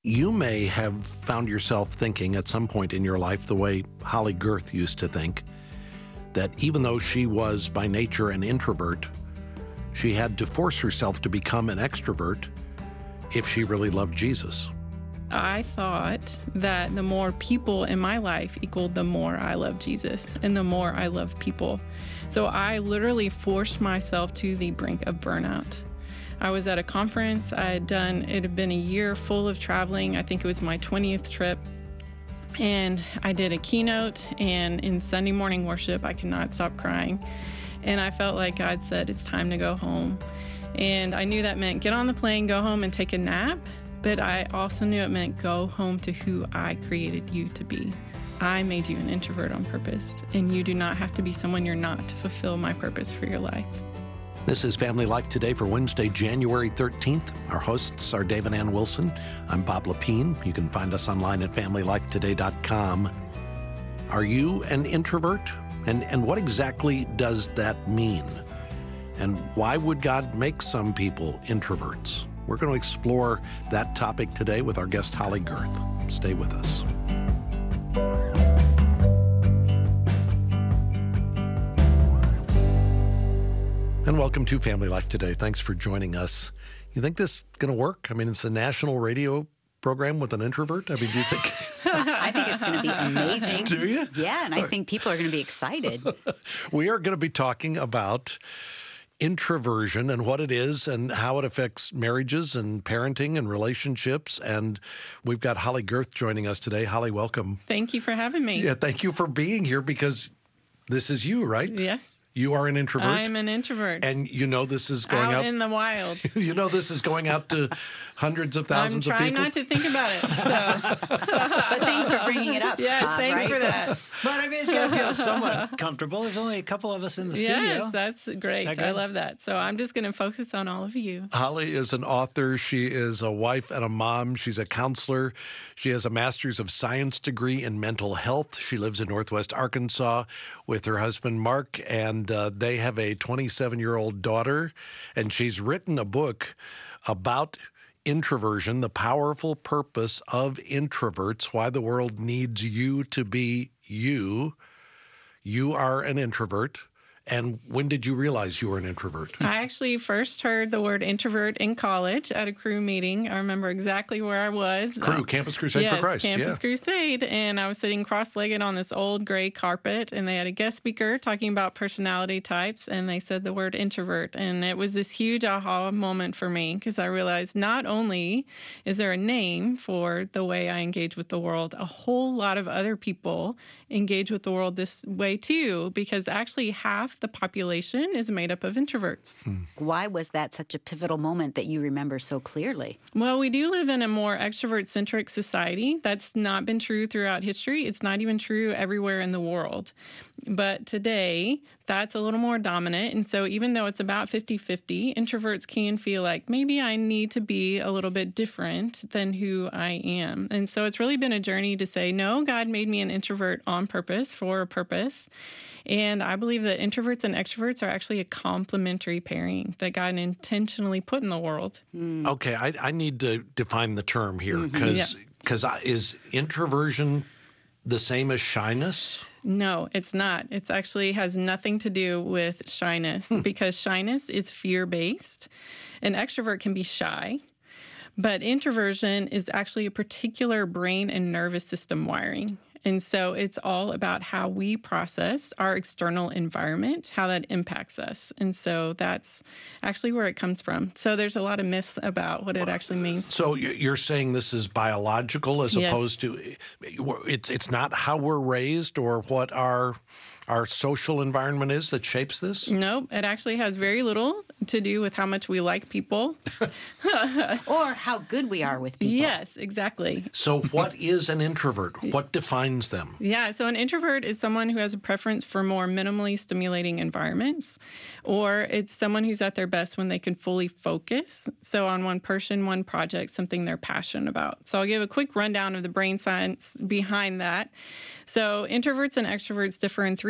You may have found yourself thinking at some point in your life the way Holly Girth used to think, that even though she was by nature an introvert, she had to force herself to become an extrovert if she really loved Jesus. I thought that the more people in my life equaled the more I loved Jesus and the more I loved people. So I literally forced myself to the brink of burnout. I was at a conference. It had been a year full of traveling. I think it was my 20th trip. And I did a keynote, and in Sunday morning worship, I could not stop crying. And I felt like God said, it's time to go home. And I knew that meant get on the plane, go home and take a nap. But I also knew it meant go home to who I created you to be. I made you an introvert on purpose, and you do not have to be someone you're not to fulfill my purpose for your life. This is Family Life Today for Wednesday, January 13th. Our hosts are Dave and Ann Wilson. I'm Bob Lepine. You can find us online at familylifetoday.com. Are you an introvert? And what exactly does that mean? And why would God make some people introverts? We're going to explore that topic today with our guest, Holly Girth. Stay with us. And welcome to Family Life Today. Thanks for joining us. You think this is going to work? I mean, it's a national radio program with an introvert. I mean, do you think? I think it's going to be amazing. Do you? Yeah, and I think people are going to be excited. We are going to be talking about introversion and what it is and how it affects marriages and parenting and relationships. And we've got Holly Girth joining us today. Holly, welcome. Thank you for having me. Yeah, thank you for being here because this is you, right? Yes. You are an introvert. I'm an introvert. And you know this is going out in the wild. You know this is going out to hundreds of thousands of people. I'm trying not to think about it. So. But thanks for bringing it up. Yes, thanks right? for that. But I mean, it's going to feel somewhat comfortable. There's only a couple of us in the studio. Yes, that's great. I love that. So I'm just going to focus on all of you. Holly is an author. She is a wife and a mom. She's a counselor. She has a master's of science degree in mental health. She lives in Northwest Arkansas with her husband, Mark, and they have a 27-year-old daughter. And she's written a book about introversion, the powerful purpose of introverts, why the world needs you to be you. You are an introvert. And when did you realize you were an introvert? I actually first heard the word introvert in college at a Cru meeting. I remember exactly where I was. Cru, Campus Crusade for Christ. Campus Crusade. And I was sitting cross-legged on this old gray carpet, and they had a guest speaker talking about personality types, and they said the word introvert. And it was this huge aha moment for me because I realized not only is there a name for the way I engage with the world, a whole lot of other people engage with the world this way too, because actually half the population is made up of introverts. Why was that such a pivotal moment that you remember so clearly? Well, we do live in a more extrovert-centric society. That's not been true throughout history. It's not even true everywhere in the world. But today, that's a little more dominant. And so even though it's about 50-50, introverts can feel like maybe I need to be a little bit different than who I am. And so it's really been a journey to say, no, God made me an introvert on purpose, for a purpose. And I believe that introverts and extroverts are actually a complementary pairing that God intentionally put in the world. Okay, I need to define the term here because is introversion the same as shyness? No, it's not. It actually has nothing to do with shyness because shyness is fear-based. An extrovert can be shy, but introversion is actually a particular brain and nervous system wiring. And so it's all about how we process our external environment, how that impacts us. And so that's actually where it comes from. So there's a lot of myths about what it actually means. So you're saying this is biological as Yes. opposed to, it's not how we're raised or what our social environment is that shapes this? Nope, it actually has very little to do with how much we like people. Or how good we are with people. Yes, exactly. So what is an introvert? What defines them? Yeah, so an introvert is someone who has a preference for more minimally stimulating environments, or it's someone who's at their best when they can fully focus. So on one person, one project, something they're passionate about. So I'll give a quick rundown of the brain science behind that. So introverts and extroverts differ in three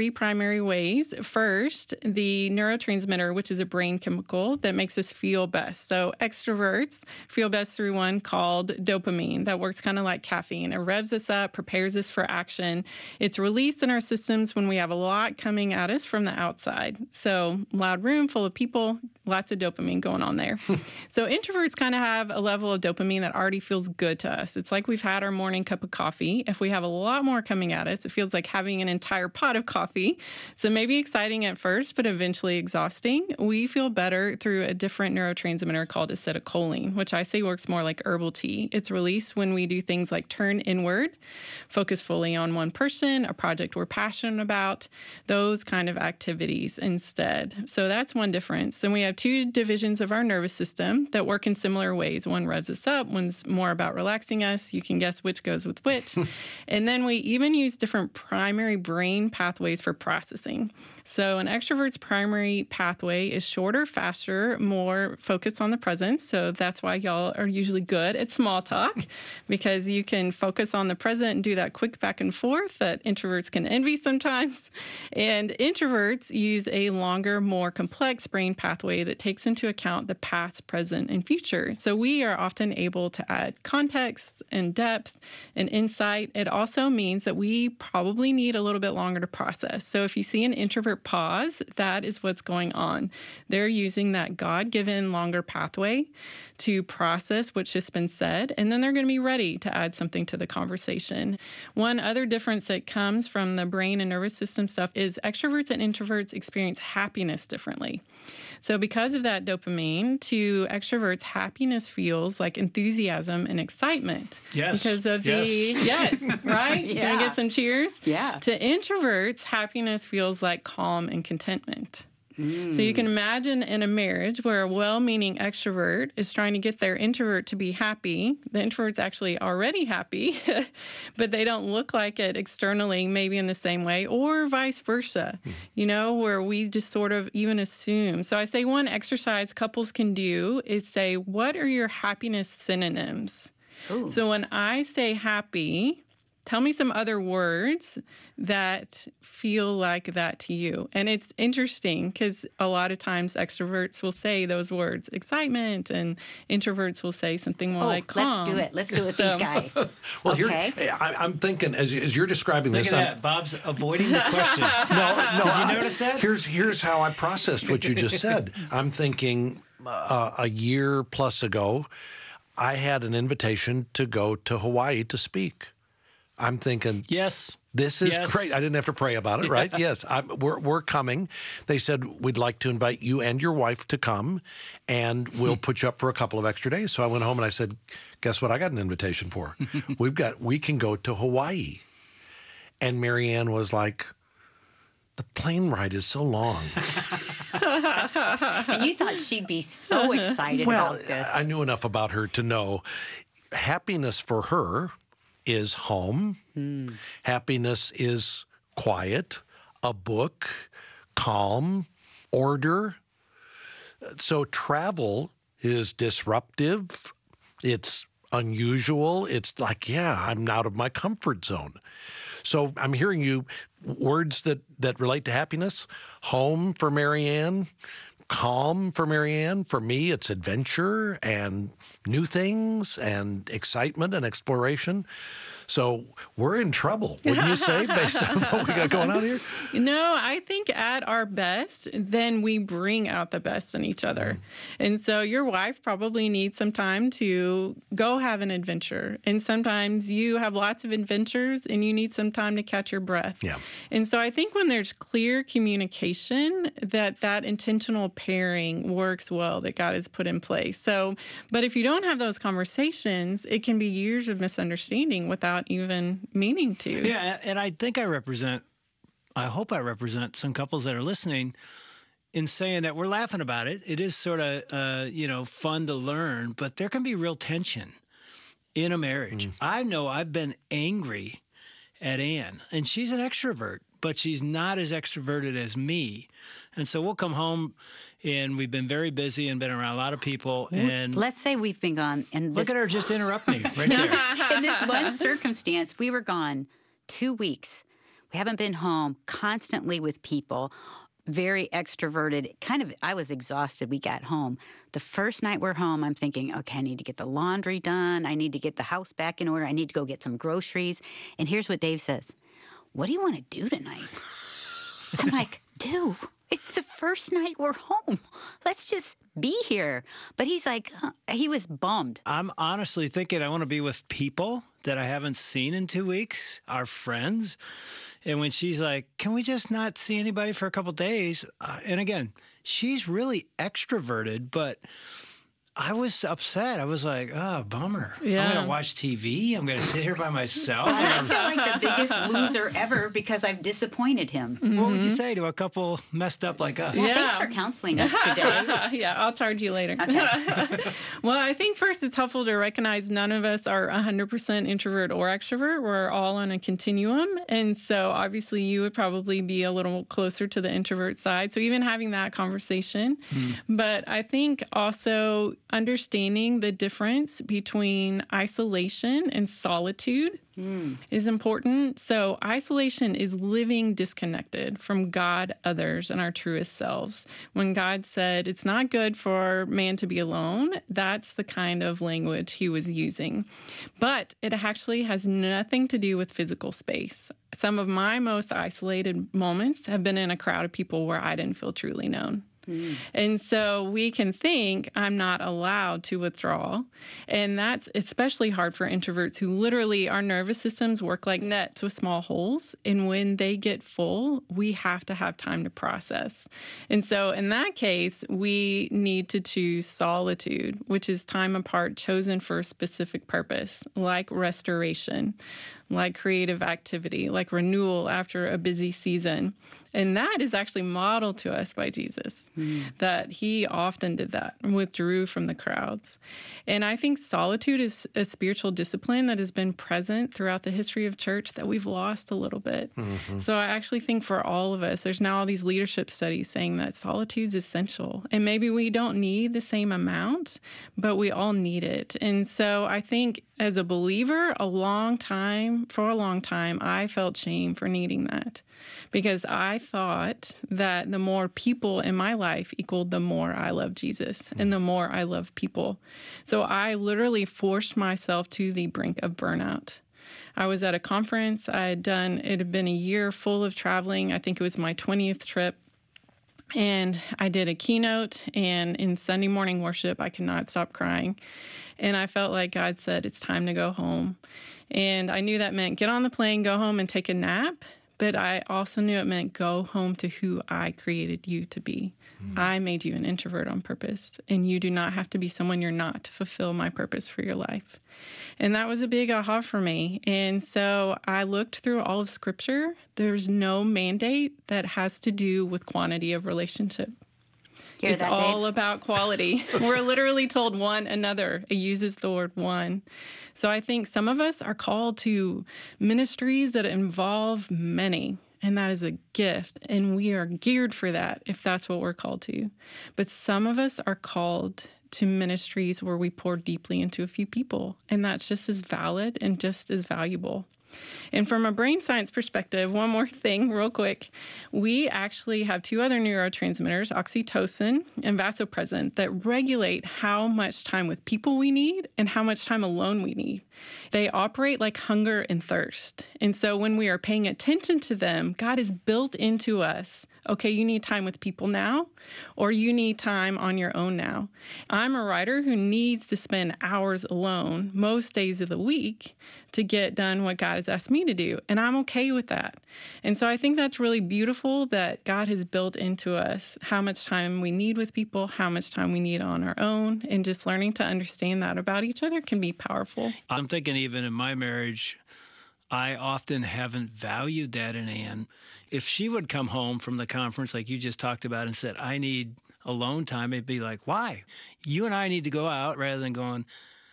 three primary ways. First, the neurotransmitter, which is a brain chemical that makes us feel best. So extroverts feel best through one called dopamine that works kind of like caffeine. It revs us up, prepares us for action. It's released in our systems when we have a lot coming at us from the outside. So loud room full of people, lots of dopamine going on there. So introverts kind of have a level of dopamine that already feels good to us. It's like we've had our morning cup of coffee. If we have a lot more coming at us, it feels like having an entire pot of coffee. So maybe exciting at first, but eventually exhausting. We feel better through a different neurotransmitter called acetylcholine, which I say works more like herbal tea. It's released when we do things like turn inward, focus fully on one person, a project we're passionate about, those kind of activities instead. So that's one difference. Then we have two divisions of our nervous system that work in similar ways. One revs us up, one's more about relaxing us. You can guess which goes with which. And then we even use different primary brain pathways for processing. So an extrovert's primary pathway is shorter, faster, more focused on the present. So that's why y'all are usually good at small talk, because you can focus on the present and do that quick back and forth that introverts can envy sometimes. And introverts use a longer, more complex brain pathway that takes into account the past, present, and future. So we are often able to add context and depth and insight. It also means that we probably need a little bit longer to process. So if you see an introvert pause, that is what's going on. They're using that God-given longer pathway to process what's just been said, and then they're going to be ready to add something to the conversation. One other difference that comes from the brain and nervous system stuff is extroverts and introverts experience happiness differently. So because of that dopamine, to extroverts, happiness feels like enthusiasm and excitement. Yes. Because of yes, right? Yeah. Can I get some cheers? Yeah. To introverts, happiness feels like calm and contentment. So you can imagine in a marriage where a well-meaning extrovert is trying to get their introvert to be happy. The introvert's actually already happy, but they don't look like it externally, maybe in the same way, or vice versa, where we just sort of even assume. So I say one exercise couples can do is say, what are your happiness synonyms? Ooh. So when I say happy, tell me some other words that feel like that to you. And it's interesting because a lot of times extroverts will say those words, excitement, and introverts will say something more like calm. Let's do it. Let's do it with these guys. Well, okay. I'm thinking, as you're describing Look this, at that. Bob's avoiding the question. No. Did you notice that? Here's how I processed what you just said. I'm thinking a year plus ago, I had an invitation to go to Hawaii to speak. I'm thinking, Yes. this is Yes. great. I didn't have to pray about it, right? Yes, we're coming. They said, we'd like to invite you and your wife to come, and we'll put you up for a couple of extra days. So I went home and I said, guess what I got an invitation for? We can go to Hawaii. And Marianne was like, the plane ride is so long. And you thought she'd be so excited about this. I knew enough about her to know happiness for her is home. Happiness is quiet, a book, calm, order. So travel is disruptive. It's unusual. It's like, I'm out of my comfort zone. So I'm hearing you words that relate to happiness. Home for Marianne, calm for Marianne. For me, it's adventure and new things and excitement and exploration. So we're in trouble, wouldn't you say, based on what we got going on here? No, I think at our best, then we bring out the best in each other. And so your wife probably needs some time to go have an adventure. And sometimes you have lots of adventures and you need some time to catch your breath. Yeah. And so I think when there's clear communication, that intentional pairing works well that God has put in place. So, but if you don't have those conversations, it can be years of misunderstanding without even meaning to. Yeah, and I think I hope I represent some couples that are listening in saying that we're laughing about it. It is sort of, fun to learn, but there can be real tension in a marriage. I know I've been angry at Ann, and she's an extrovert, but she's not as extroverted as me. And so we'll come home, and we've been very busy and been around a lot of people. And Let's say we've been gone. And look at her just interrupt me right there. in this one circumstance, we were gone 2 weeks. We haven't been home, constantly with people, very extroverted. I was exhausted. We got home. The first night we're home, I'm thinking, okay, I need to get the laundry done. I need to get the house back in order. I need to go get some groceries. And here's what Dave says. What do you want to do tonight? I'm like, dude, it's the first night we're home. Let's just be here. But he's like, he was bummed. I'm honestly thinking I want to be with people that I haven't seen in 2 weeks, our friends. And when she's like, can we just not see anybody for a couple days? And again, she's really extroverted, but I was upset. I was like, oh, bummer. Yeah. I'm going to watch TV. I'm going to sit here by myself. I feel like the biggest loser ever because I've disappointed him. What would you say to a couple messed up like us? Well, Yeah. thanks for counseling us today. Yeah, I'll charge you later. Okay. Well, I think first it's helpful to recognize none of us are 100% introvert or extrovert. We're all on a continuum. And so obviously you would probably be a little closer to the introvert side. So even having that conversation. But I think also understanding the difference between isolation and solitude is important. So isolation is living disconnected from God, others, and our truest selves. When God said it's not good for man to be alone, that's the kind of language he was using. But it actually has nothing to do with physical space. Some of my most isolated moments have been in a crowd of people where I didn't feel truly known. And so we can think I'm not allowed to withdraw. And that's especially hard for introverts who literally our nervous systems work like nets with small holes. And when they get full, we have to have time to process. And so in that case, we need to choose solitude, which is time apart chosen for a specific purpose, like restoration, like creative activity, like renewal after a busy season. And that is actually modeled to us by Jesus, that he often did that and withdrew from the crowds. And I think solitude is a spiritual discipline that has been present throughout the history of church that we've lost a little bit. So I actually think for all of us, there's now all these leadership studies saying that solitude is essential. And maybe we don't need the same amount, but we all need it. And so I think as a believer, for a long time, I felt shame for needing that because I thought that the more people in my life equaled the more I love Jesus and the more I love people. So I literally forced myself to the brink of burnout. I was at a conference. It had been a year full of traveling. I think it was my 20th trip. And I did a keynote, and in Sunday morning worship, I could not stop crying. And I felt like God said, it's time to go home. And I knew that meant get on the plane, go home and take a nap. But I also knew it meant go home to who I created you to be. I made you an introvert on purpose, and you do not have to be someone you're not to fulfill my purpose for your life. And that was a big aha for me. And so I looked through all of Scripture. There's no mandate that has to do with quantity of relationship. It's all about quality. We're literally told one another. It uses the word one. So I think some of us are called to ministries that involve many, and that is a gift, and we are geared for that if that's what we're called to. But some of us are called to ministries where we pour deeply into a few people, and that's just as valid and just as valuable. And from a brain science perspective, one more thing real quick. We actually have two other neurotransmitters, oxytocin and vasopressin, that regulate how much time with people we need and how much time alone we need. They operate like hunger and thirst. And so when we are paying attention to them, God has built into us, okay, you need time with people now, or you need time on your own now. I'm a writer who needs to spend hours alone most days of the week to get done what God has asked me to do, and I'm okay with that. And so I think that's really beautiful that God has built into us how much time we need with people, how much time we need on our own, and just learning to understand that about each other can be powerful. I'm thinking even in my marriage, I often haven't valued that in Ann. If she would come home from the conference like you just talked about and said, I need alone time, it'd be like, why? You and I need to go out, rather than going,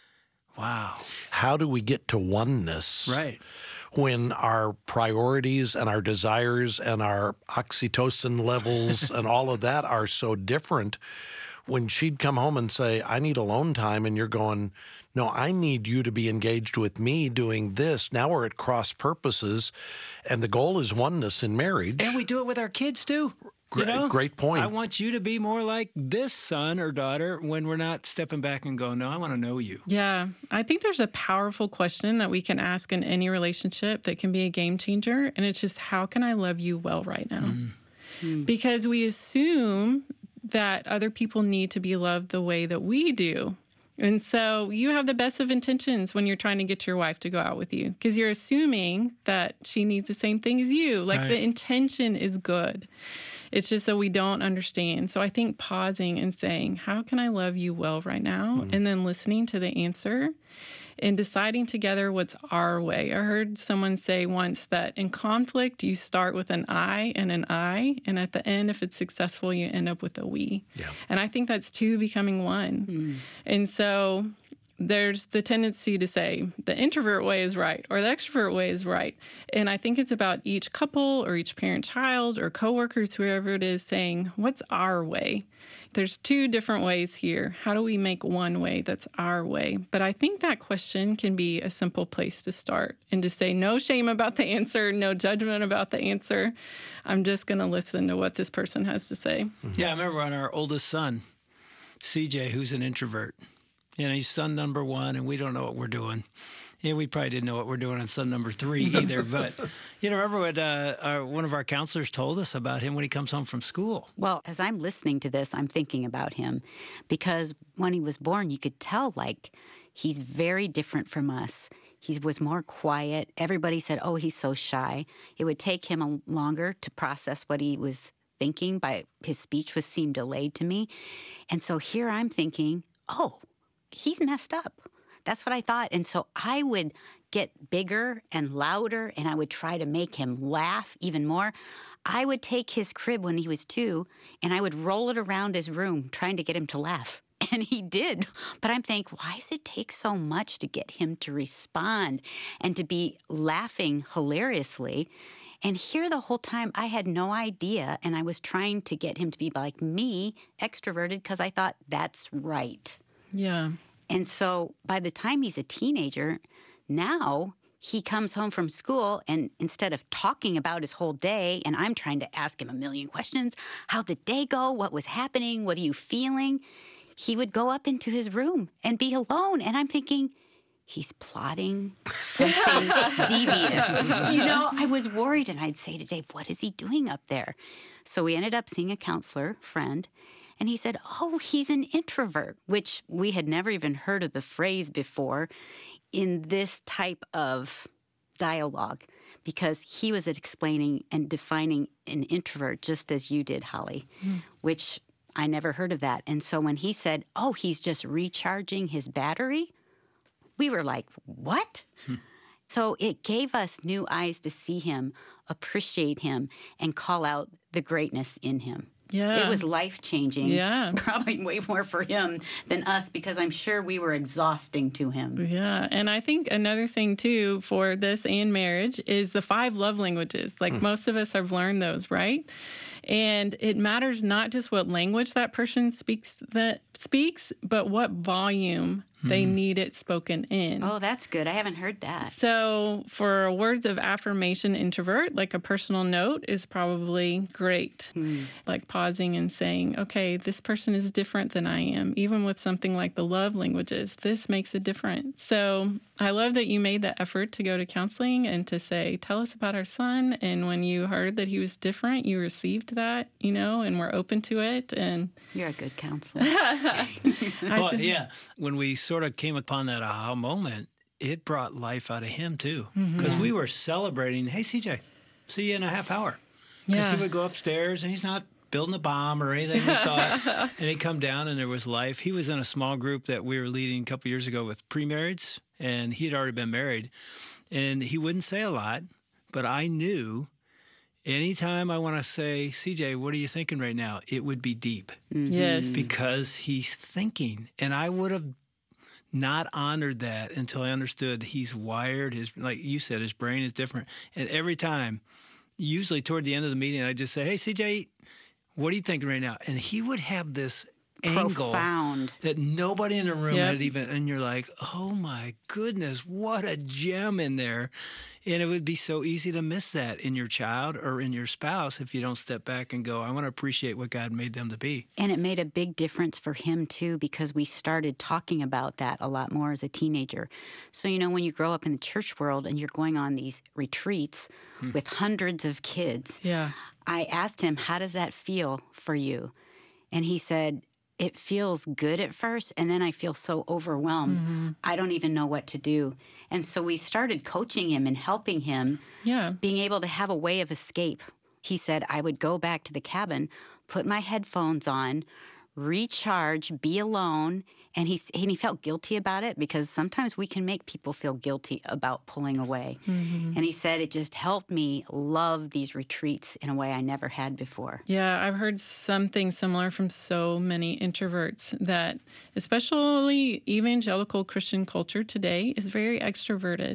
wow. How do we get to oneness? Right. When our priorities and our desires and our oxytocin levels and all of that are so different. When she'd come home and say, I need alone time, and you're going, No, I need you to be engaged with me doing this. Now we're at cross purposes, and the goal is oneness in marriage. And we do it with our kids too. Great point. I want you to be more like this son or daughter when we're not stepping back and going, no, I want to know you. Yeah, I think there's a powerful question that we can ask in any relationship that can be a game changer. And it's just, how can I love you well right now? Because we assume that other people need to be loved the way that we do. And so you have the best of intentions when you're trying to get your wife to go out with you, because you're assuming that she needs the same thing as you. Like, the intention is good. It's just that we don't understand. So I think pausing and saying, how can I love you well right now? And then listening to the answer and deciding together what's our way. I heard someone say once that in conflict, you start with an I and an I. And at the end, if it's successful, you end up with a we. Yeah. And I think that's two becoming one. And so there's the tendency to say the introvert way is right or the extrovert way is right. And I think it's about each couple or each parent-child or coworkers, whoever it is, saying, what's our way? There's two different ways here. How do we make one way that's our way? But I think that question can be a simple place to start and to say no shame about the answer, no judgment about the answer. I'm just going to listen to what this person has to say. Yeah, I remember on our oldest son, CJ, who's an introvert. He's son number 1, and we don't know what we're doing. Yeah, we probably didn't know what we're doing on son number 3 either. But, remember what one of our counselors told us about him when he comes home from school? Well, as I'm listening to this, I'm thinking about him because when he was born, you could tell, like, he's very different from us. He was more quiet. Everybody said, oh, he's so shy. It would take him longer to process what he was thinking. His speech seemed delayed to me. And so here I'm thinking, oh, he's messed up. That's what I thought. And so I would get bigger and louder, and I would try to make him laugh even more. I would take his crib when he was 2, and I would roll it around his room trying to get him to laugh. And he did. But I'm thinking, why does it take so much to get him to respond and to be laughing hilariously? And here the whole time, I had no idea, and I was trying to get him to be like me, extroverted, because I thought that's right. Yeah. And so by the time he's a teenager, now he comes home from school, and instead of talking about his whole day, and I'm trying to ask him a million questions, how'd the day go? What was happening? What are you feeling? He would go up into his room and be alone. And I'm thinking, he's plotting something devious. I was worried, and I'd say to Dave, what is he doing up there? So we ended up seeing a counselor friend. And he said, oh, he's an introvert, which we had never even heard of the phrase before in this type of dialogue, because he was explaining and defining an introvert just as you did, Holly, which I never heard of that. And so when he said, oh, he's just recharging his battery, we were like, what? So it gave us new eyes to see him, appreciate him, and call out the greatness in him. Yeah. It was life-changing. Yeah. Probably way more for him than us, because I'm sure we were exhausting to him. Yeah. And I think another thing, too, for this and marriage is the 5 love languages. Like most of us have learned those, right? And it matters not just what language that person speaks, but what volume they need it spoken in. Oh, that's good. I haven't heard that. So for words of affirmation introvert, like a personal note is probably great. Like pausing and saying, okay, this person is different than I am. Even with something like the love languages, this makes a difference. So I love that you made the effort to go to counseling and to say, tell us about our son. And when you heard that he was different, you received that, and we're open to it. And you're a good counselor. Well, yeah. When we sort of came upon that aha moment, it brought life out of him too. Because we were celebrating, hey, CJ, see you in a half hour. Because he would go upstairs, and he's not building a bomb or anything, we thought. And he'd come down, and there was life. He was in a small group that we were leading a couple years ago with pre-marrieds, and he'd already been married. And he wouldn't say a lot, but I knew anytime I want to say, CJ, what are you thinking right now? It would be deep. Yes. Because he's thinking. And I would have not honored that until I understood he's wired. Like you said, his brain is different. And every time, usually toward the end of the meeting, I just say, hey, CJ, what are you thinking right now? And he would have this angle Profound. that nobody in the room Yep. had even, and you're like, oh my goodness, what a gem in there. And it would be so easy to miss that in your child or in your spouse if you don't step back and go, I want to appreciate what God made them to be. And it made a big difference for him, too, because we started talking about that a lot more as a teenager. So, when you grow up in the church world and you're going on these retreats with hundreds of kids, Yeah. I asked him, how does that feel for you? And he said, it feels good at first, and then I feel so overwhelmed. I don't even know what to do. And so we started coaching him and helping him, Yeah. being able to have a way of escape. He said, I would go back to the cabin, put my headphones on, recharge, be alone. And he felt guilty about it because sometimes we can make people feel guilty about pulling away. And he said, it just helped me love these retreats in a way I never had before. Yeah, I've heard something similar from so many introverts that, especially evangelical Christian culture today, is very extroverted.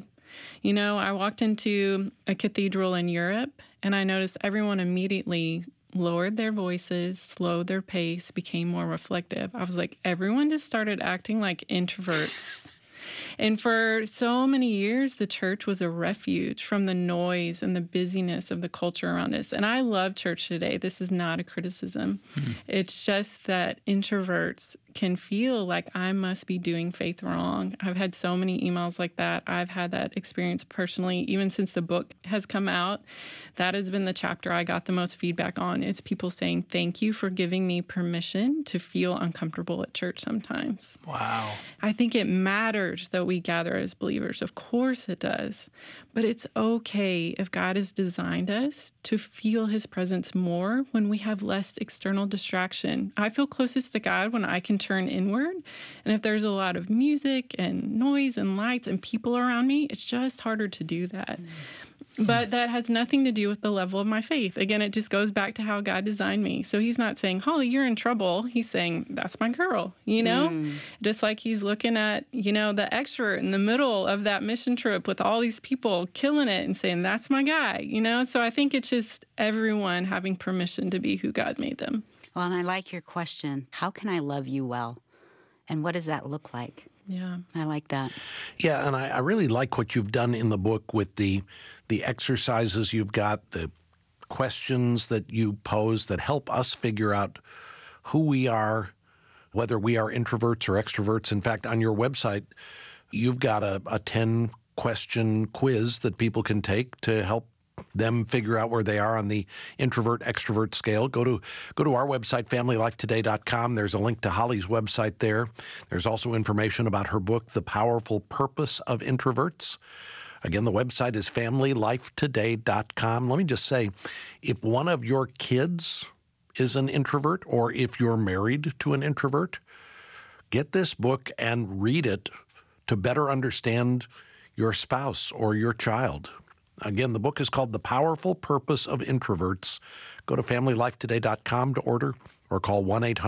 I walked into a cathedral in Europe and I noticed everyone immediately lowered their voices, slowed their pace, became more reflective. I was like, everyone just started acting like introverts. And for so many years, the church was a refuge from the noise and the busyness of the culture around us. And I love church today. This is not a criticism. It's just that introverts can feel like I must be doing faith wrong. I've had so many emails like that. I've had that experience personally, even since the book has come out. That has been the chapter I got the most feedback on. It's people saying, thank you for giving me permission to feel uncomfortable at church sometimes. Wow. I think it matters that we gather as believers. Of course it does. But it's okay if God has designed us to feel his presence more when we have less external distraction. I feel closest to God when I can turn inward. And if there's a lot of music and noise and lights and people around me, it's just harder to do that. But that has nothing to do with the level of my faith. Again, it just goes back to how God designed me. So he's not saying, Holly, you're in trouble. He's saying, that's my girl, Just like he's looking at, the extrovert in the middle of that mission trip with all these people killing it and saying, that's my guy, So I think it's just everyone having permission to be who God made them. Well, and I like your question. How can I love you well? And what does that look like? Yeah. I like that. Yeah, and I really like what you've done in the book with the exercises you've got, the questions that you pose that help us figure out who we are, whether we are introverts or extroverts. In fact, on your website, you've got a 10-question quiz that people can take to help them figure out where they are on the introvert-extrovert scale. Go to our website, FamilyLifeToday.com. There's a link to Holly's website there. There's also information about her book, The Powerful Purpose of Introverts. Again, the website is FamilyLifeToday.com. Let me just say, if one of your kids is an introvert or if you're married to an introvert, get this book and read it to better understand your spouse or your child. Again, the book is called The Powerful Purpose of Introverts. Go to FamilyLifeToday.com to order or call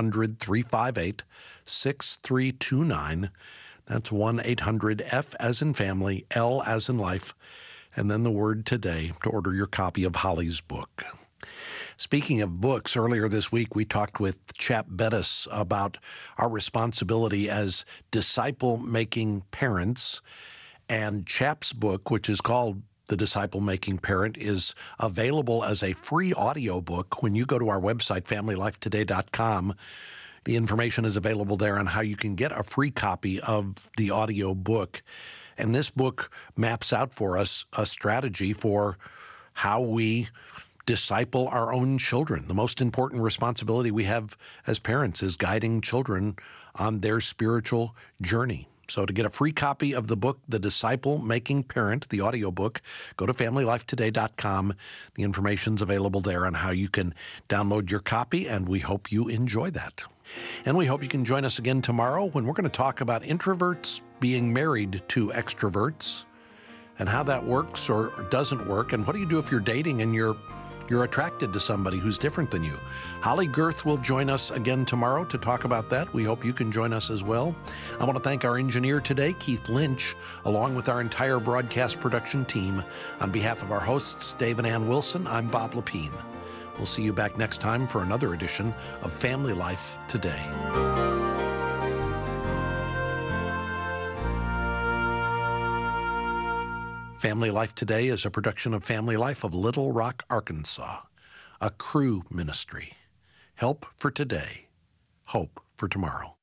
1-800-358-6329. That's 1-800-F as in family, L as in life, and then the word today to order your copy of Holly's book. Speaking of books, earlier this week we talked with Chap Bettis about our responsibility as disciple-making parents, and Chap's book, which is called The Disciple-Making Parent, is available as a free audiobook. When you go to our website, FamilyLifeToday.com, the information is available there on how you can get a free copy of the audio book. And this book maps out for us a strategy for how we disciple our own children. The most important responsibility we have as parents is guiding children on their spiritual journey. So to get a free copy of the book, The Disciple-Making Parent, the audiobook, go to FamilyLifeToday.com. The information's available there on how you can download your copy, and we hope you enjoy that. And we hope you can join us again tomorrow when we're going to talk about introverts being married to extroverts and how that works or doesn't work, and what do you do if you're dating and you're attracted to somebody who's different than you. Holly Girth will join us again tomorrow to talk about that. We hope you can join us as well. I want to thank our engineer today, Keith Lynch, along with our entire broadcast production team. On behalf of our hosts, Dave and Ann Wilson, I'm Bob Lepine. We'll see you back next time for another edition of Family Life Today. Family Life Today is a production of Family Life of Little Rock, Arkansas, a Cru ministry. Help for today, hope for tomorrow.